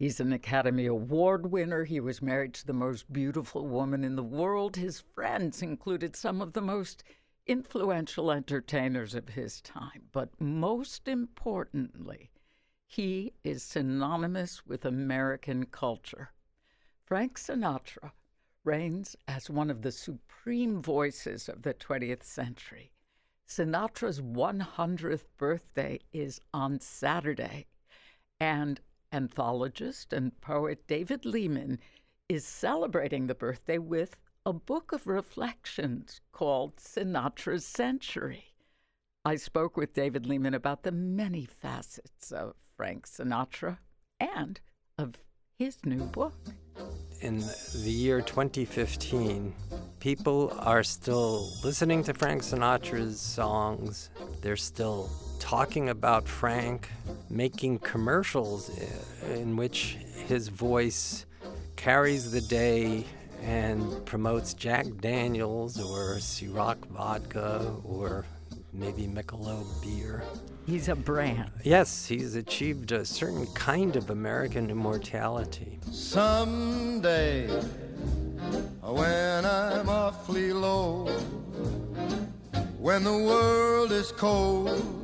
He's an Academy Award winner. He was married to the most beautiful woman in the world. His friends included some of the most influential entertainers of his time. But most importantly, he is synonymous with American culture. Frank Sinatra reigns as one of the supreme voices of the 20th century. Sinatra's 100th birthday is on Saturday, and anthologist and poet David Lehman is celebrating the birthday with a book of reflections called Sinatra's Century. I spoke with David Lehman about the many facets of Frank Sinatra and of his new book. In the year 2015, people are still listening to Frank Sinatra's songs. They're still talking about Frank, making commercials in which his voice carries the day and promotes Jack Daniels or Ciroc vodka or maybe Michelob beer. He's a brand. Yes, he's achieved a certain kind of American immortality. Someday, when I'm awfully low, when the world is cold,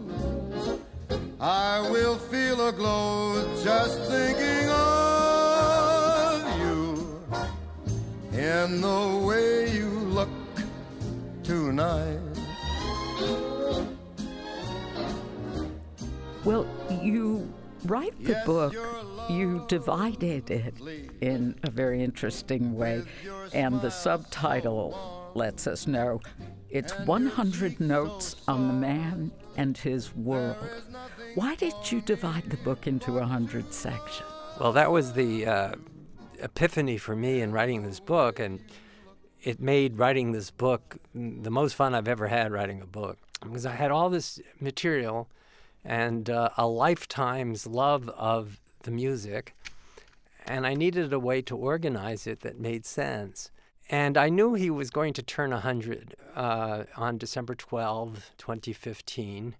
I will feel a glow just thinking of you in the way you look tonight. Well, you write the book, you divided it in a very interesting way, and the subtitle lets us know it's 100 Notes on the Man and His World. Why did you divide the book into 100 sections? Well, that was the epiphany for me in writing this book, and it made writing this book the most fun I've ever had writing a book, because I had all this material and a lifetime's love of the music, and I needed a way to organize it that made sense. And I knew he was going to turn 100 on December 12, 2015,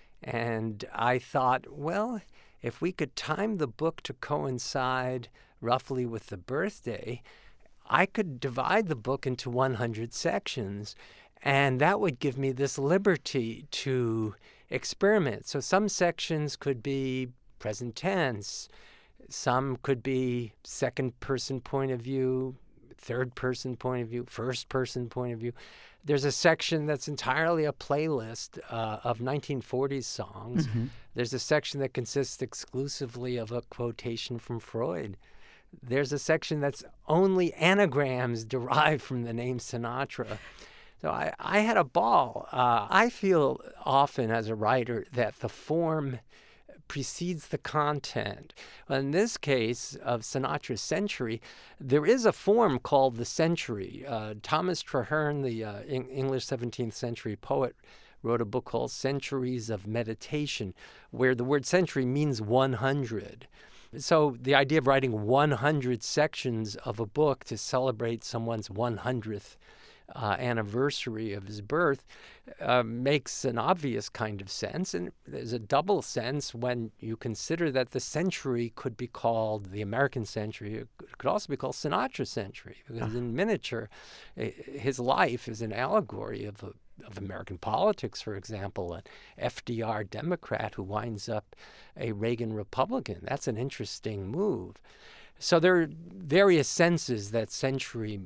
and I thought, well, if we could time the book to coincide roughly with the birthday, I could divide the book into 100 sections, and that would give me this liberty to experiment. So some sections could be present tense, some could be second-person point of view, third-person point of view, first-person point of view. There's a section that's entirely a playlist of 1940s songs. Mm-hmm. There's a section that consists exclusively of a quotation from Freud. There's a section that's only anagrams derived from the name Sinatra. So I had a ball. I feel often as a writer that the form precedes the content. Well, in this case of Sinatra's Century, there is a form called the century. Thomas Traherne, the English 17th century poet, wrote a book called Centuries of Meditation, where the word century means 100. So the idea of writing 100 sections of a book to celebrate someone's 100th anniversary of his birth makes an obvious kind of sense, and there's a double sense when you consider that the century could be called the American century. It could also be called Sinatra's century, because in miniature, his life is an allegory of American politics. For example, an FDR Democrat who winds up a Reagan Republican. That's an interesting move. So there are various senses that century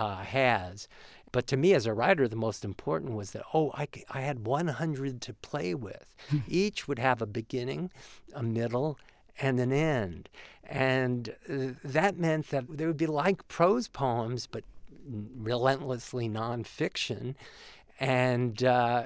has. But to me as a writer, the most important was that, I had 100 to play with. Each would have a beginning, a middle, and an end. And that meant that they would be like prose poems, but relentlessly nonfiction. And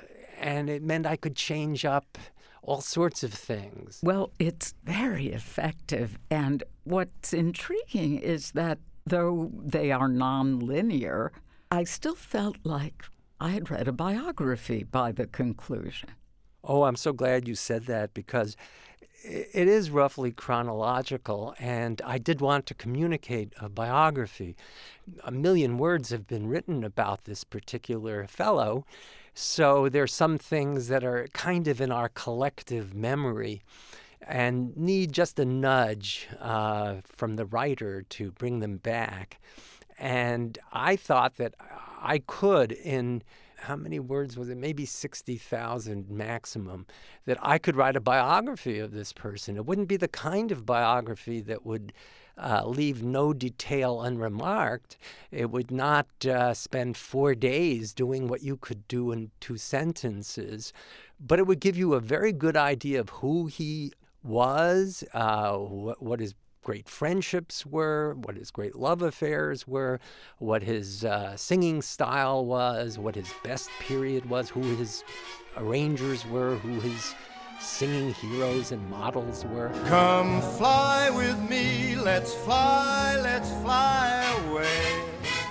it meant I could change up all sorts of things. Well, it's very effective. And what's intriguing is that though they are nonlinear, I still felt like I had read a biography by the conclusion. Oh, I'm so glad you said that, because it is roughly chronological, and I did want to communicate a biography. 1 million words have been written about this particular fellow, so there are some things that are kind of in our collective memory. and need just a nudge from the writer to bring them back. And I thought that I could, in how many words was it? Maybe 60,000 maximum, that I could write a biography of this person. It wouldn't be the kind of biography that would leave no detail unremarked. It would not spend 4 days doing what you could do in 2 sentences, but it would give you a very good idea of who he was, what his great friendships were, what his great love affairs were, what his singing style was, what his best period was, who his arrangers were, who his singing heroes and models were. Come fly with me, let's fly away.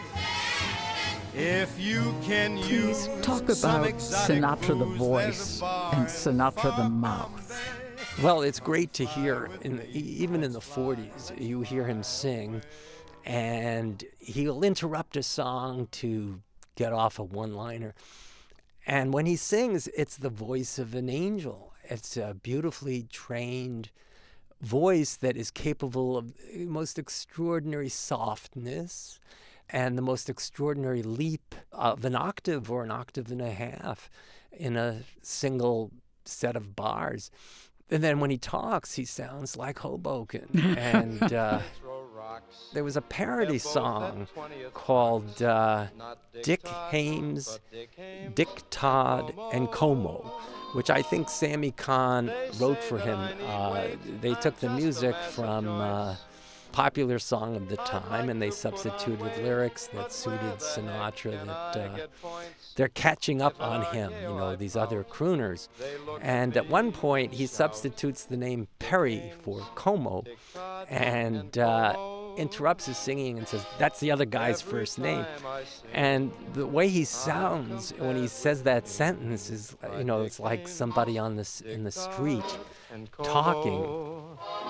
If you can Please talk about Sinatra the voice and Sinatra the mouth. Well, it's great to hear, even in the 40s, you hear him sing, and he'll interrupt a song to get off a one-liner. And when he sings, it's the voice of an angel. It's a beautifully trained voice that is capable of the most extraordinary softness and the most extraordinary leap of an octave or an octave and a half in a single set of bars. And then when he talks, he sounds like Hoboken. And there was a parody song called Dick Haymes, Dick Todd, and Como, which I think Sammy Cahn wrote for him. They took the music from popular song of the time, and they substituted lyrics that suited Sinatra, that they're catching up on him, these other crooners. And at one point, he substitutes the name Perry for Como and interrupts his singing and says, that's the other guy's first name. And the way he sounds when he says that sentence is, it's like somebody in the street talking.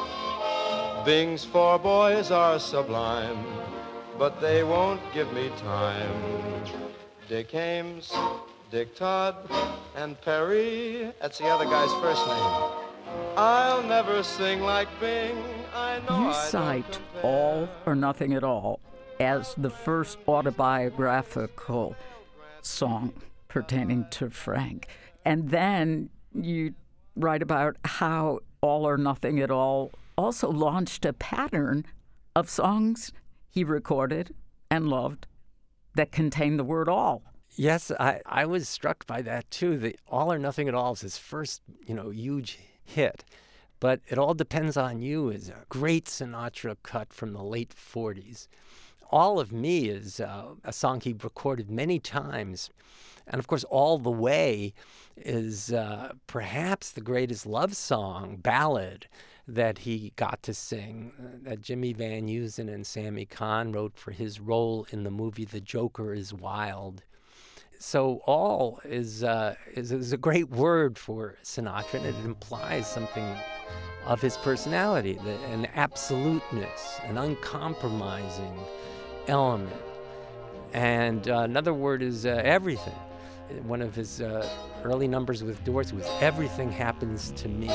Things for boys are sublime, but they won't give me time. Dick Haymes, Dick Todd, and Perry, that's the other guy's first name. I'll never sing like Bing. I know you cite All or Nothing at All as the first autobiographical song pertaining to Frank. And then you write about how All or Nothing at All also launched a pattern of songs he recorded and loved that contained the word all. Yes, I was struck by that too. The All or Nothing at All is his first, huge hit. But It All Depends on You is a great Sinatra cut from the late 40s. All of Me is a song he recorded many times. And of course, All the Way is perhaps the greatest love song, ballad, that he got to sing, that Jimmy Van Heusen and Sammy Cahn wrote for his role in the movie The Joker is Wild. So all is a great word for Sinatra, and it implies something of his personality, an absoluteness, an uncompromising element. And another word is everything. One of his early numbers with Doors was Everything Happens to Me.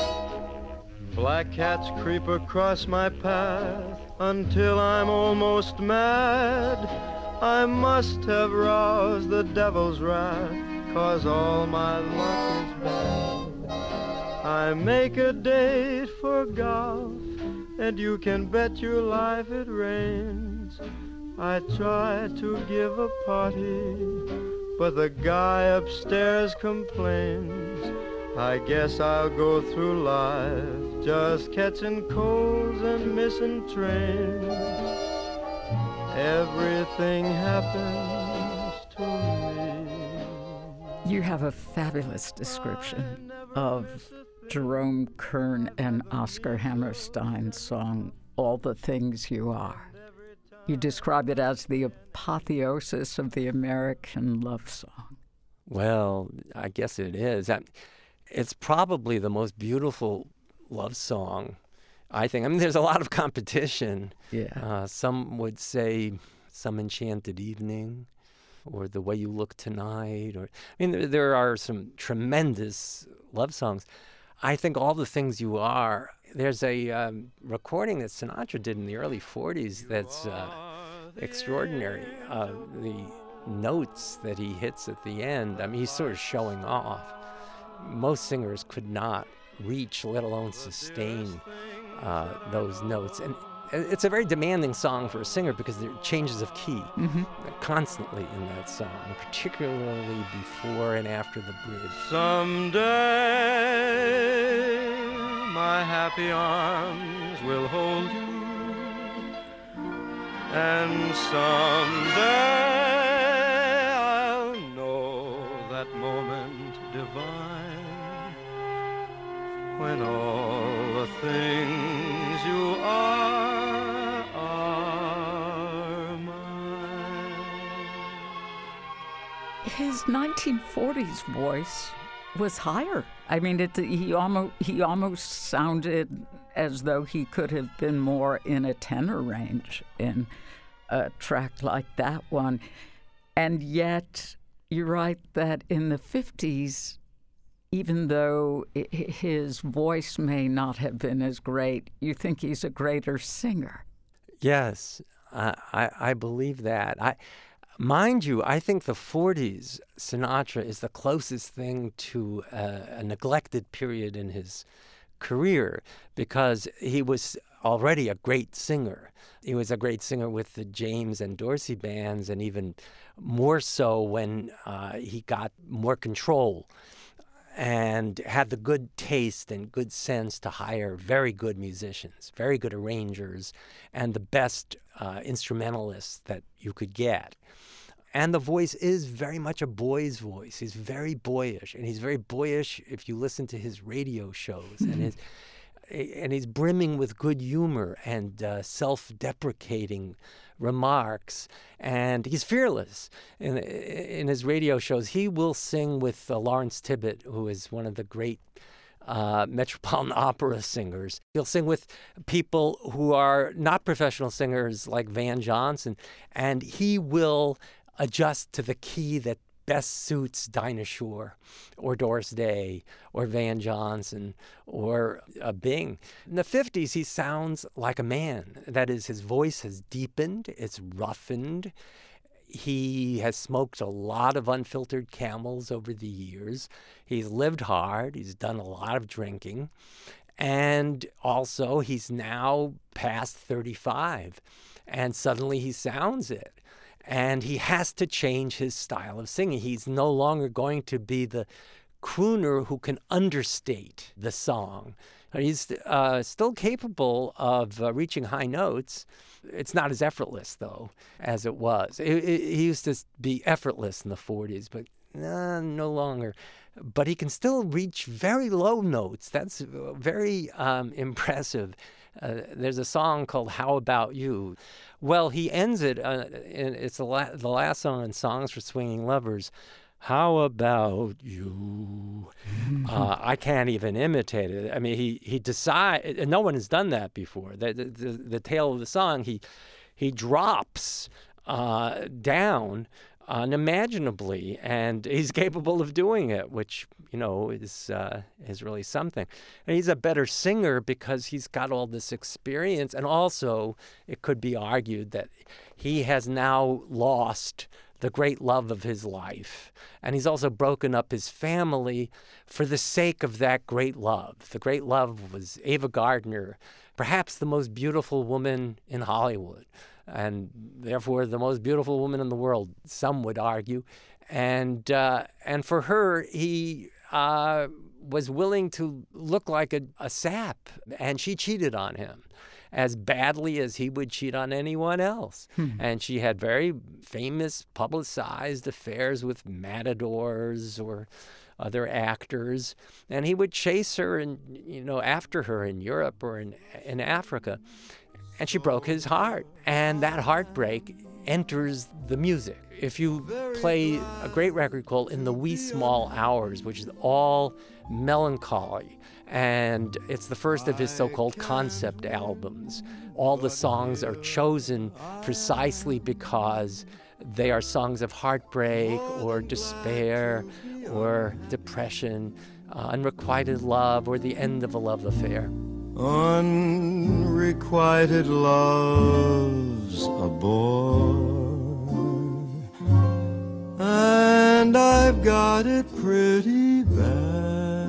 Black cats creep across my path until I'm almost mad. I must have roused the devil's wrath, 'cause all my luck is bad. I make a date for golf, and you can bet your life it rains. I try to give a party, but the guy upstairs complains. I guess I'll go through life just catching colds and missing trains. Everything happens to me. You have a fabulous description of Jerome Kern and Oscar Hammerstein's song, All the Things You Are. You describe it as the apotheosis of the American love song. Well, I guess it is. It's probably the most beautiful love song, I think. I mean, there's a lot of competition. Yeah. Some would say Some Enchanted Evening or The Way You Look Tonight. There are some tremendous love songs. I think all the things you are. There's a recording that Sinatra did in the early 40s that's extraordinary. The notes that he hits at the end, I mean, he's sort of showing off. Most singers could not reach, let alone sustain those notes. And it's a very demanding song for a singer because there are changes of key constantly in that song, particularly before and after the bridge. Someday my happy arms will hold you, and someday I'll know that moment divine when all the things you are mine. His 1940s voice was higher. I mean, he almost sounded as though he could have been more in a tenor range in a track like that one. And yet, you're right that in the 50s, even though his voice may not have been as great, you think he's a greater singer. Yes, I believe that. Mind you, I think the 40s, Sinatra is the closest thing to a neglected period in his career because he was already a great singer. He was a great singer with the James and Dorsey bands, and even more so when he got more control and had the good taste and good sense to hire very good musicians, very good arrangers, and the best instrumentalists that you could get. And the voice is very much a boy's voice. He's very boyish, and he's very boyish if you listen to his radio shows. And he's brimming with good humor and self-deprecating remarks, and he's fearless. In his radio shows, he will sing with Lawrence Tibbett, who is one of the great Metropolitan Opera singers. He'll sing with people who are not professional singers like Van Johnson, and he will adjust to the key that best suits Dinah Shore or Doris Day or Van Johnson or Bing. In the 50s, he sounds like a man. That is, his voice has deepened, it's roughened. He has smoked a lot of unfiltered Camels over the years. He's lived hard. He's done a lot of drinking. And also, he's now past 35. And suddenly he sounds it. And he has to change his style of singing. He's no longer going to be the crooner who can understate the song. He's still capable of reaching high notes. It's not as effortless, though, as it was. He used to be effortless in the 40s, but no longer. But he can still reach very low notes. That's very impressive. There's a song called How About You? Well, he ends it, it's the last song in Songs for Swinging Lovers. How about you? I can't even imitate it. I mean, he decides, and no one has done that before. The tail of the song, he drops down unimaginably, and he's capable of doing it, which is really something. And he's a better singer because he's got all this experience, and also it could be argued that he has now lost the great love of his life, and he's also broken up his family for the sake of that great love. The great love was Ava Gardner, perhaps the most beautiful woman in Hollywood, and therefore the most beautiful woman in the world, some would argue. And for her, he was willing to look like a sap, and she cheated on him as badly as he would cheat on anyone else. And she had very famous, publicized affairs with matadors or other actors, and he would chase her and after her in Europe or in Africa. And she broke his heart, and that heartbreak enters the music. If you play a great record called In the Wee Small Hours, which is all melancholy, and it's the first of his so-called concept albums, all the songs are chosen precisely because they are songs of heartbreak or despair or depression. unrequited love, or the end of a love affair. Unrequited love's a bore, and I've got it pretty bad.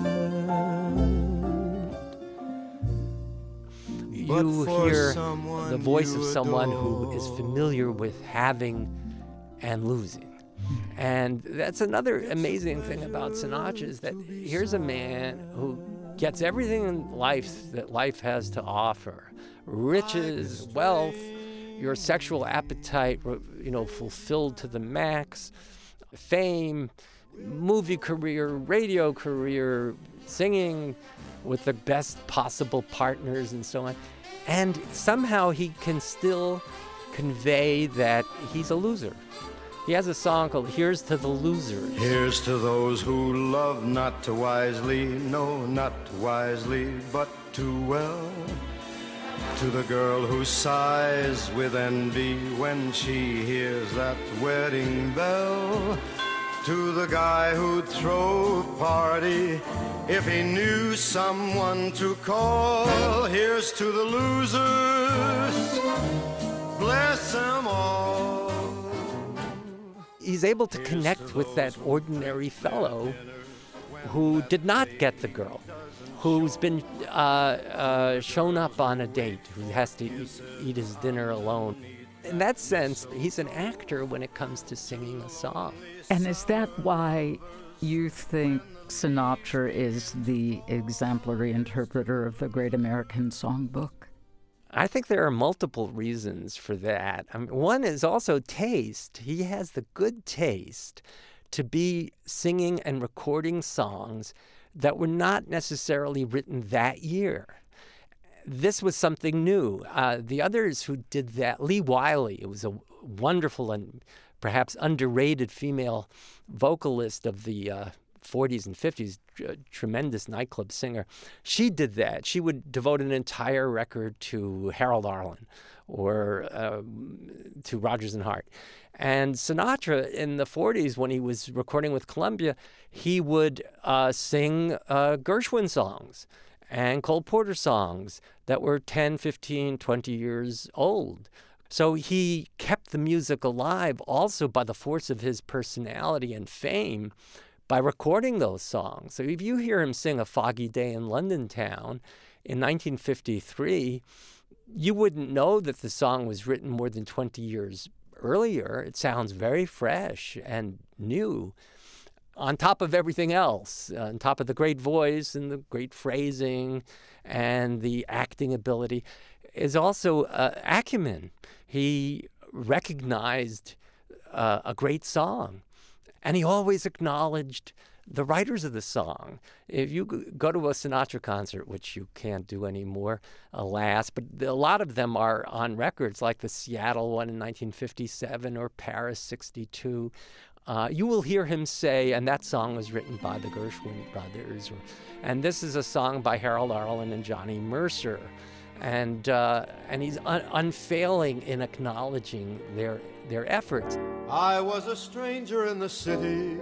You hear the voice of someone who is familiar with having and losing. And that's another amazing thing about Sinatra, is that here's a man who gets everything in life that life has to offer: riches, wealth, your sexual appetite, fulfilled to the max, fame, movie career, radio career, singing with the best possible partners and so on. And somehow he can still convey that he's a loser. He has a song called Here's to the Losers. Here's to those who love not too wisely, no, not too wisely, but too well. To the girl who sighs with envy when she hears that wedding bell. To the guy who'd throw a party if he knew someone to call. Here's to the losers, bless them all. He's able to connect with that ordinary fellow who did not get the girl, who's been shown up on a date, who has to eat his dinner alone. In that sense, he's an actor when it comes to singing a song. And is that why you think Sinatra is the exemplary interpreter of the Great American Songbook? I think there are multiple reasons for that. One is also taste. He has the good taste to be singing and recording songs that were not necessarily written that year. This was something new. The others who did that, Lee Wiley, was a wonderful and perhaps underrated female vocalist of the 40s and 50s, tremendous nightclub singer. She did that. She would devote an entire record to Harold Arlen or to Rodgers and Hart. And Sinatra, in the 40s, when he was recording with Columbia, he would sing Gershwin songs and Cole Porter songs that were 10, 15, 20 years old. So he kept the music alive also by the force of his personality and fame, by recording those songs. So if you hear him sing A Foggy Day in London Town in 1953, you wouldn't know that the song was written more than 20 years earlier. It sounds very fresh and new, on top of everything else, on top of the great voice and the great phrasing and the acting ability, is also acumen. He recognized a great song, and he always acknowledged the writers of the song. If you go to a Sinatra concert, which you can't do anymore, alas, but a lot of them are on records, like the Seattle one in 1957 or Paris 62, you will hear him say, and that song was written by the Gershwin brothers, and this is a song by Harold Arlen and Johnny Mercer. And he's unfailing in acknowledging their efforts. I was a stranger in the city.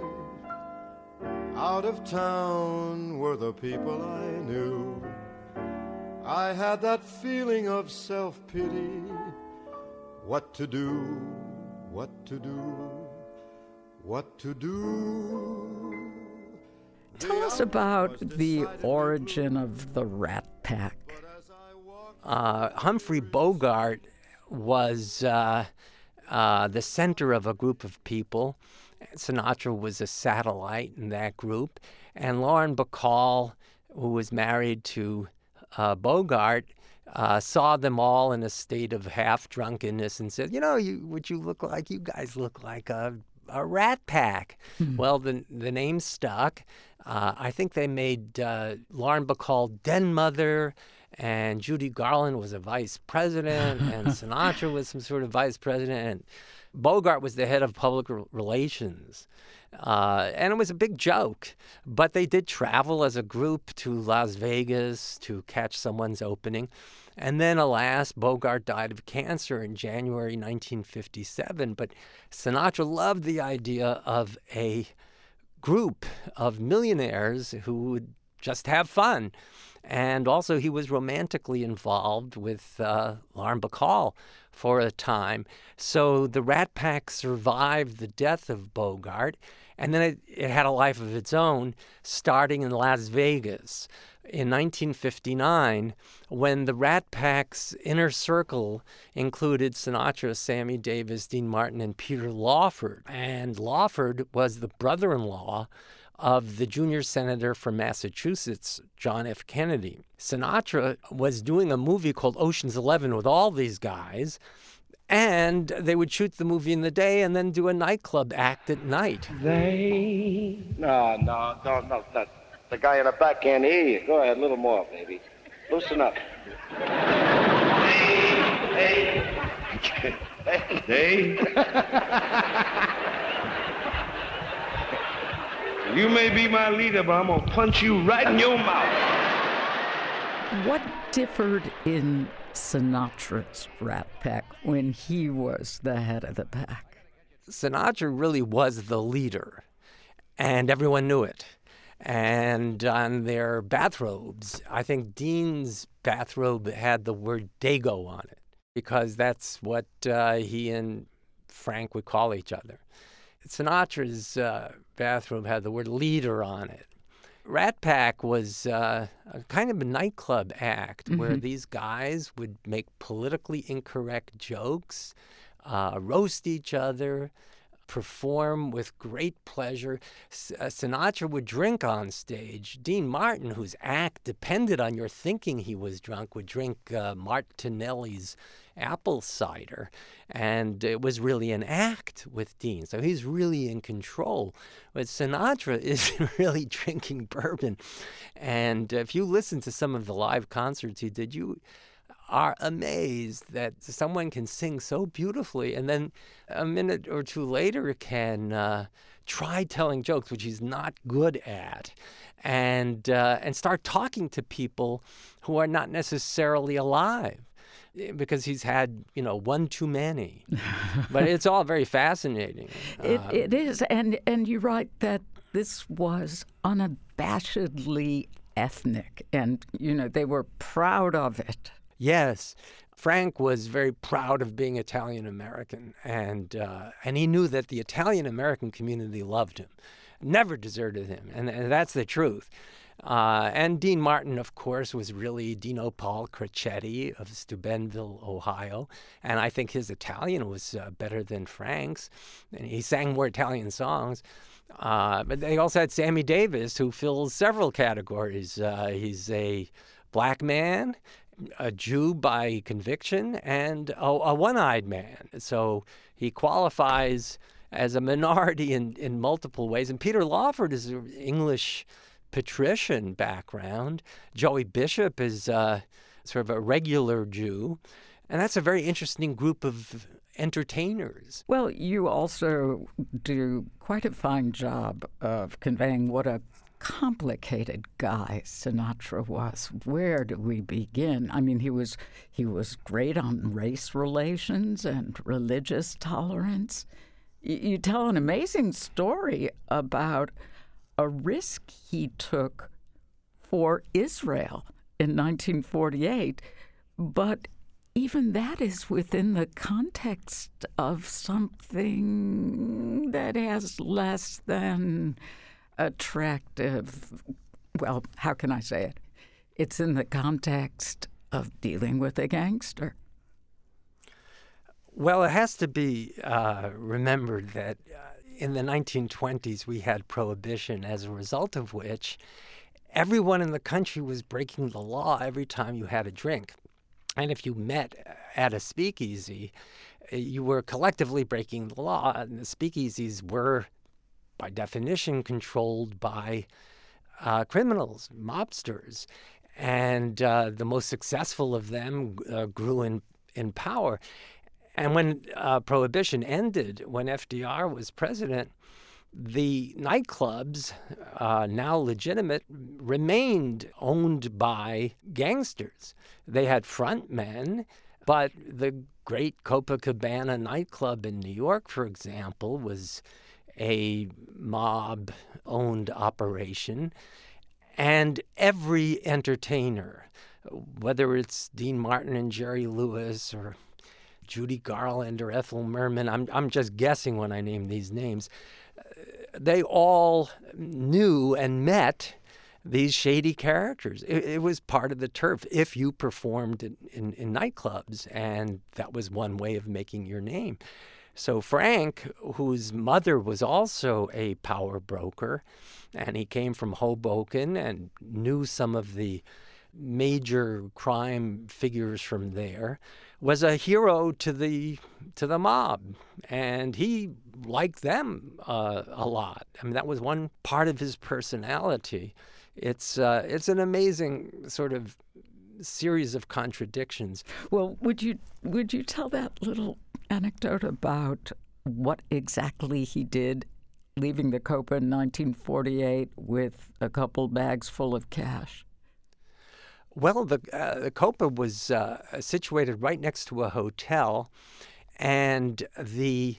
Out of town were the people I knew. I had that feeling of self-pity. What to do, what to do, what to do. Tell us about the origin of the Rat Pack. Humphrey Bogart was the center of a group of people. Sinatra was a satellite in that group. And Lauren Bacall, who was married to Bogart, saw them all in a state of half-drunkenness and said, what you look like, you guys look like a Rat Pack. Mm-hmm. Well, the name stuck. I think they made Lauren Bacall den mother, and Judy Garland was a vice president, and Sinatra was some sort of vice president, and Bogart was the head of public relations. And it was a big joke, but they did travel as a group to Las Vegas to catch someone's opening. And then, alas, Bogart died of cancer in January 1957. But Sinatra loved the idea of a group of millionaires who would just have fun. And also he was romantically involved with Lauren Bacall for a time. So the Rat Pack survived the death of Bogart, and then it had a life of its own, starting in Las Vegas in 1959, when the Rat Pack's inner circle included Sinatra, Sammy Davis, Dean Martin, and Peter Lawford. And Lawford was the brother-in-law of the junior senator from Massachusetts, John F. Kennedy. Sinatra was doing a movie called Ocean's 11 with all these guys, and they would shoot the movie in the day and then do a nightclub act at night. No. The guy in the back can't hear you. Go ahead, a little more, baby. Loosen up. Hey. You may be my leader, but I'm gonna punch you right in your mouth. What differed in Sinatra's Rat Pack when he was the head of the pack? Sinatra really was the leader, and everyone knew it. And on their bathrobes, I think Dean's bathrobe had the word Dago on it, because that's what he and Frank would call each other. Sinatra's bathrobe had the word leader on it. Rat Pack was a kind of a nightclub act where these guys would make politically incorrect jokes, roast each other, perform with great pleasure. Sinatra would drink on stage. Dean Martin, whose act depended on your thinking he was drunk, would drink Martinelli's apple cider. And it was really an act with Dean. So he's really in control. But Sinatra is really drinking bourbon. And if you listen to some of the live concerts he did, you are amazed that someone can sing so beautifully and then a minute or two later can try telling jokes, which he's not good at, and start talking to people who are not necessarily alive because he's had, one too many. But it's all very fascinating. It is, and you write that this was unabashedly ethnic, and, they were proud of it. Yes, Frank was very proud of being Italian-American, and he knew that the Italian-American community loved him, never deserted him, and that's the truth. And Dean Martin, of course, was really Dino Paul Crocetti of Steubenville, Ohio, and I think his Italian was better than Frank's, and he sang more Italian songs. But they also had Sammy Davis, who fills several categories. He's a black man, a Jew by conviction, and a one-eyed man. So he qualifies as a minority in multiple ways. And Peter Lawford is an English patrician background. Joey Bishop is sort of a regular Jew. And that's a very interesting group of entertainers. Well, you also do quite a fine job of conveying what a complicated guy Sinatra was. Where do we begin? I mean, he was great on race relations and religious tolerance. You tell an amazing story about a risk he took for Israel in 1948, but even that is within the context of something that has less than attractive, well, how can I say it? It's in the context of dealing with a gangster. Well, it has to be remembered that in the 1920s we had Prohibition, as a result of which everyone in the country was breaking the law every time you had a drink. And if you met at a speakeasy, you were collectively breaking the law. And the speakeasies were, by definition, controlled by criminals, mobsters. And the most successful of them grew in power. And when Prohibition ended, when FDR was president, the nightclubs, now legitimate, remained owned by gangsters. They had front men, but the great Copacabana nightclub in New York, for example, was a mob-owned operation. And every entertainer, whether it's Dean Martin and Jerry Lewis or Judy Garland or Ethel Merman, I'm just guessing when I name these names, they all knew and met these shady characters. It was part of the turf if you performed in nightclubs, and that was one way of making your name. So Frank, whose mother was also a power broker, and he came from Hoboken and knew some of the major crime figures from there, was a hero to the mob, and he liked them a lot. I mean, that was one part of his personality. It's an amazing sort of series of contradictions. Well, would you tell that little anecdote about what exactly he did, leaving the Copa in 1948 with a couple bags full of cash? Well, the Copa was situated right next to a hotel, and the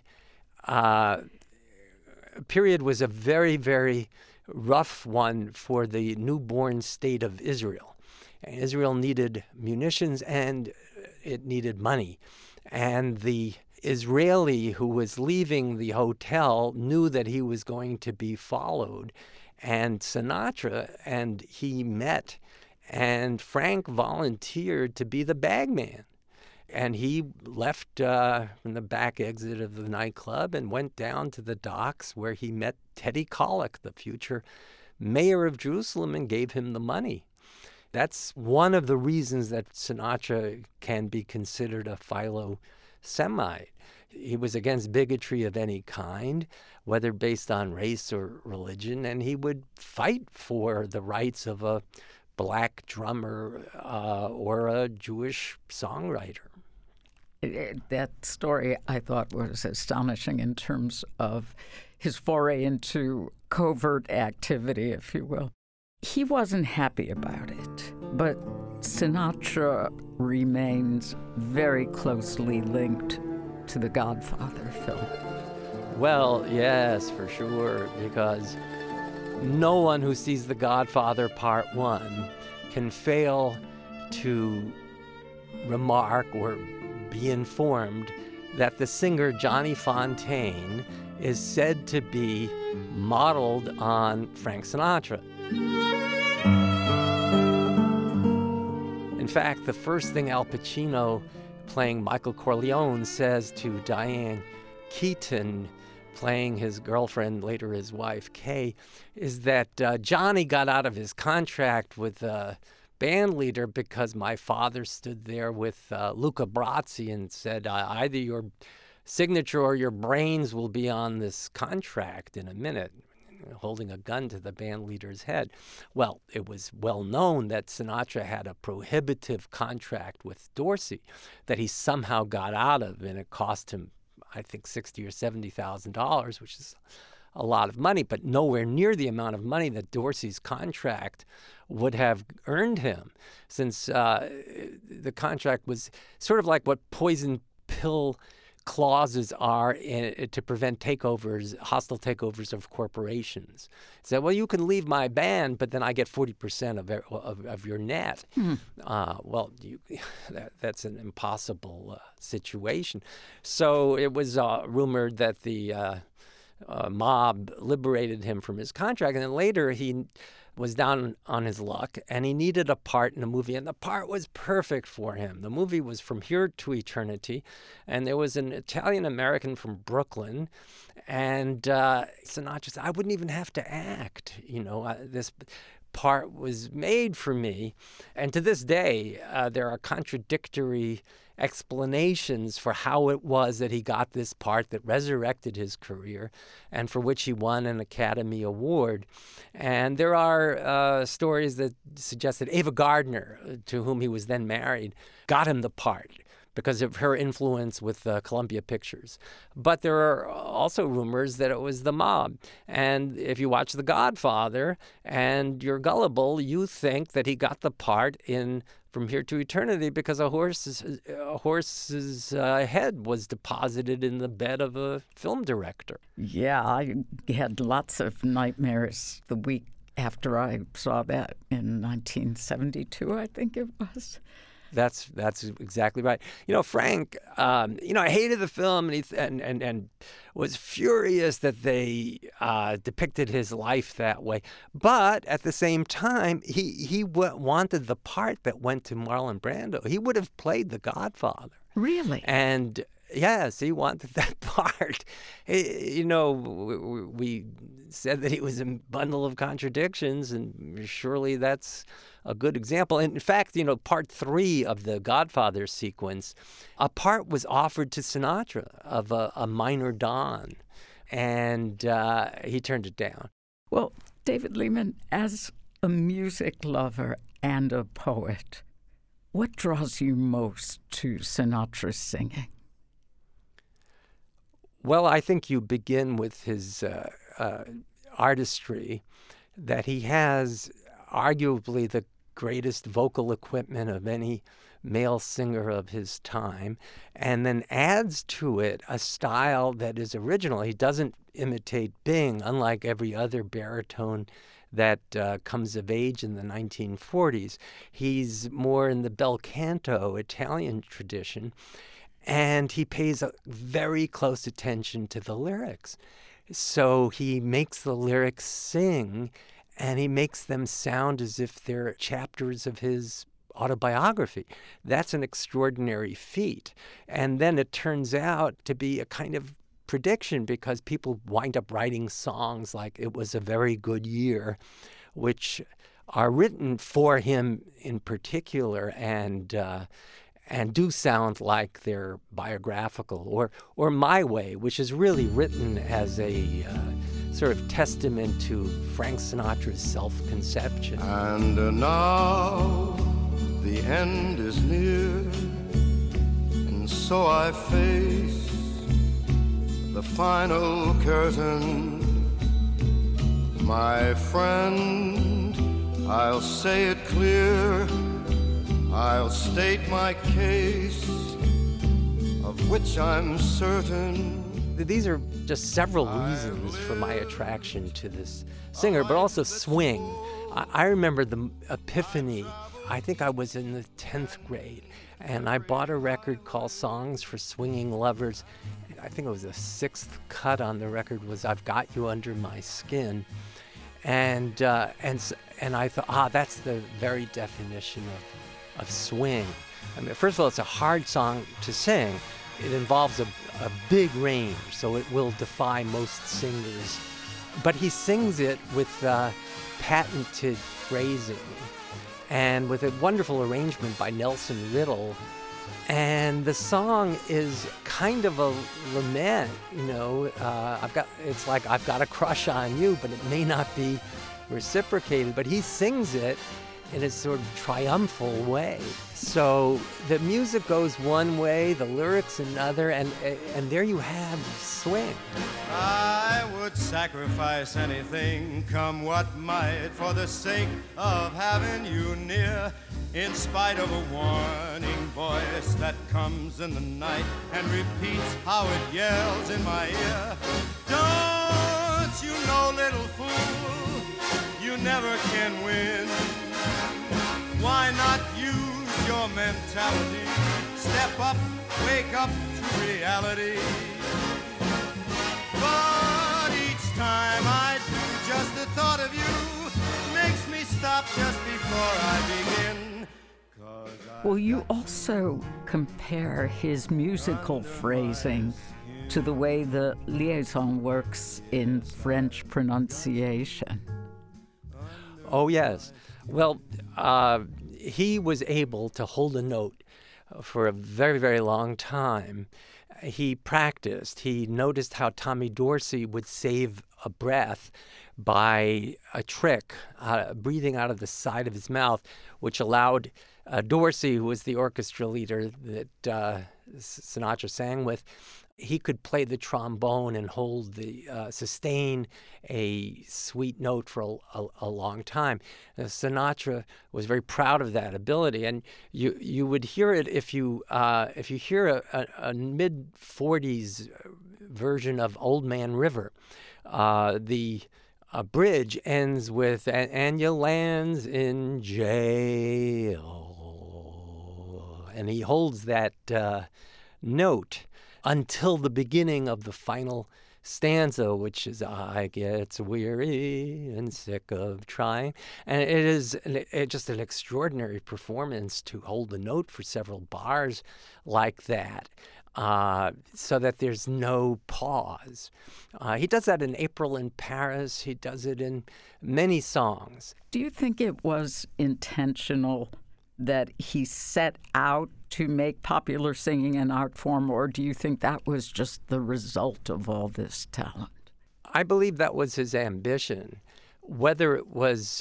period was a very, very rough one for the newborn state of Israel. Israel needed munitions and it needed money. And the Israeli who was leaving the hotel knew that he was going to be followed. And Sinatra and he met, and Frank volunteered to be the bagman. And he left from the back exit of the nightclub and went down to the docks where he met Teddy Kollek, the future mayor of Jerusalem, and gave him the money. That's one of the reasons that Sinatra can be considered a philo-Semite. He was against bigotry of any kind, whether based on race or religion, and he would fight for the rights of a black drummer or a Jewish songwriter. That story, I thought, was astonishing in terms of his foray into covert activity, if you will. He wasn't happy about it, but Sinatra remains very closely linked to the Godfather film. Well, yes, for sure, because no one who sees The Godfather Part 1 can fail to remark or be informed that the singer Johnny Fontane is said to be modeled on Frank Sinatra. In fact, the first thing Al Pacino, playing Michael Corleone, says to Diane Keaton, playing his girlfriend, later his wife, Kay, is that Johnny got out of his contract with band leader because my father stood there with Luca Brasi and said, either your signature or your brains will be on this contract in a minute, holding a gun to the band leader's head. Well, it was well known that Sinatra had a prohibitive contract with Dorsey that he somehow got out of, and it cost him, I think, $60,000 or $70,000, which is a lot of money, but nowhere near the amount of money that Dorsey's contract would have earned him, since the contract was sort of like what poison pill clauses are to prevent takeovers, hostile takeovers of corporations. So, well, you can leave my band, but then I get 40% of your net. Well, that's an impossible situation. So it was rumored that the mob liberated him from his contract, and then later he was down on his luck, and he needed a part in a movie, and the part was perfect for him. The movie was From Here to Eternity, and there was an Italian-American from Brooklyn, and Sinatra said, I wouldn't even have to act. This part was made for me. And to this day, there are contradictory explanations for how it was that he got this part that resurrected his career and for which he won an Academy Award. And there are stories that suggest that Ava Gardner, to whom he was then married, got him the part because of her influence with Columbia Pictures. But there are also rumors that it was the mob. And if you watch The Godfather and you're gullible, you think that he got the part in From Here to Eternity because a horse's head was deposited in the bed of a film director. Yeah, I had lots of nightmares the week after I saw that in 1972, I think it was. That's exactly right. Frank, I hated the film and was furious that they depicted his life that way. But at the same time, he wanted the part that went to Marlon Brando. He would have played the Godfather. Really? And yes, he wanted that part. We said that he was a bundle of contradictions, and surely that's a good example. And in fact, part 3 of the Godfather sequence, a part was offered to Sinatra of a minor Don, and he turned it down. Well, David Lehman, as a music lover and a poet, what draws you most to Sinatra's singing? Well, I think you begin with his artistry, that he has arguably the greatest vocal equipment of any male singer of his time, and then adds to it a style that is original. He doesn't imitate Bing, unlike every other baritone that comes of age in the 1940s. He's more in the bel canto Italian tradition, and he pays a very close attention to the lyrics. So he makes the lyrics sing, and he makes them sound as if they're chapters of his autobiography. That's an extraordinary feat. And then it turns out to be a kind of prediction, because people wind up writing songs like It Was a Very Good Year, which are written for him in particular and do sound like they're biographical, or My Way, which is really written as a sort of testament to Frank Sinatra's self-conception. And now the end is near, and so I face the final curtain. My friend, I'll say it clear, I'll state my case, of which I'm certain. These are just several reasons for my attraction to this singer, but also swing. I remember the epiphany. I think I was in the 10th grade, and I bought a record called Songs for Swinging Lovers. I think it was the 6th cut on the record was I've Got You Under My Skin. And I thought, that's the very definition of swing. I mean, first of all, it's a hard song to sing. It involves a big range, so it will defy most singers. But he sings it with patented phrasing and with a wonderful arrangement by Nelson Riddle. And the song is kind of a lament, it's like I've got a crush on you, but it may not be reciprocated. But he sings it in a sort of triumphal way. So the music goes one way, the lyrics another, and there you have swing. I would sacrifice anything, come what might, for the sake of having you near, in spite of a warning voice that comes in the night and repeats how it yells in my ear. Don't you know, little fool, you never can win. Why not use your mentality? Step up, wake up to reality. But each time I do, just the thought of you makes me stop just before I begin. Well, you also compare his musical phrasing to the way the liaison works in French pronunciation. Oh, yes. Well, he was able to hold a note for a very, very long time. He practiced. He noticed how Tommy Dorsey would save a breath by a trick, breathing out of the side of his mouth, which allowed Dorsey, who was the orchestra leader that Sinatra sang with, he could play the trombone and hold sustain a sweet note for a long time. Sinatra was very proud of that ability, and you would hear it if you hear a mid-40s version of Old Man River. The bridge ends with "and you lands in jail," and he holds that note until the beginning of the final stanza, which is "I get weary and sick of trying." And it is just an extraordinary performance to hold the note for several bars like that, so that there's no pause. He does that in April in Paris. He does it in many songs. Do you think it was intentional that he set out to make popular singing an art form, or do you think that was just the result of all this talent? I believe that was his ambition. Whether it was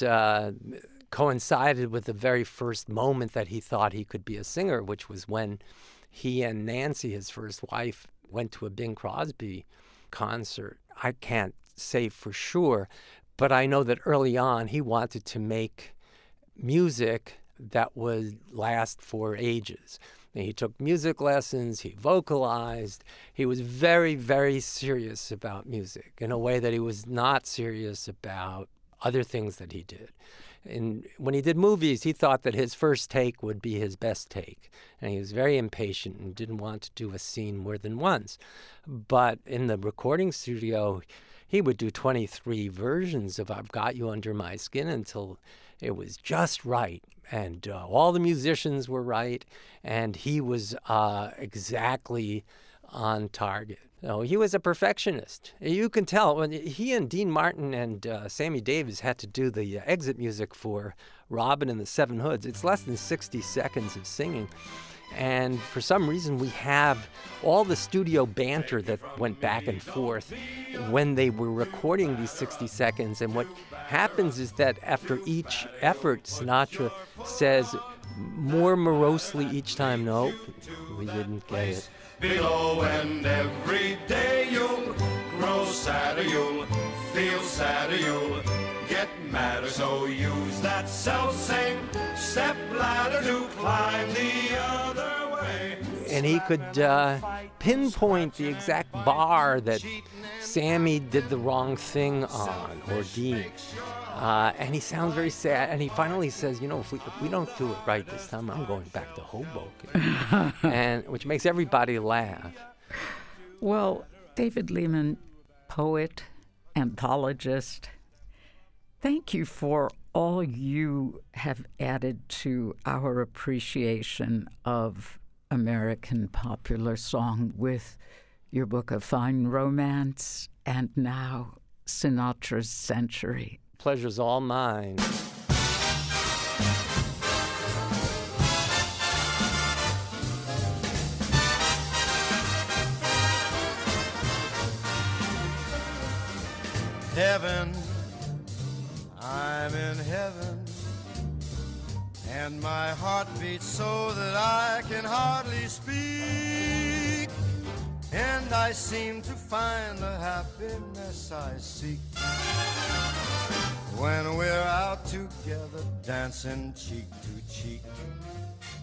coincided with the very first moment that he thought he could be a singer, which was when he and Nancy, his first wife, went to a Bing Crosby concert. I can't say for sure, but I know that early on he wanted to make music that would last for ages. And he took music lessons, he vocalized. He was very, very serious about music in a way that he was not serious about other things that he did. And when he did movies, he thought that his first take would be his best take. And he was very impatient and didn't want to do a scene more than once. But in the recording studio, he would do 23 versions of "I've Got You Under My Skin" until it was just right. And all the musicians were right. And he was exactly on target. No, he was a perfectionist. You can tell when he and Dean Martin and Sammy Davis had to do the exit music for Robin and the Seven Hoods. It's less than 60 seconds of singing. And for some reason, we have all the studio banter that went back and forth when they were recording these 60 seconds. And what happens is that after each effort, Sinatra says more morosely each time, "No, we didn't get it." Below, and every day you'll grow sadder, you'll feel sadder, you'll get madder. So use that self-same step ladder to climb the other way. And he could pinpoint the exact bar that Sammy did the wrong thing on, or Dean. And he sounds very sad. And he finally says, if we don't do it right this time, I'm going back to Hoboken. And which makes everybody laugh. Well, David Lehman, poet, anthologist, thank you for all you have added to our appreciation of American popular song with your book, A Fine Romance, and now Sinatra's Century. Pleasure's all mine. Heaven, I'm in heaven, and my heart beats so that I can hardly speak, and I seem to find the happiness I seek when we're out together dancing cheek to cheek.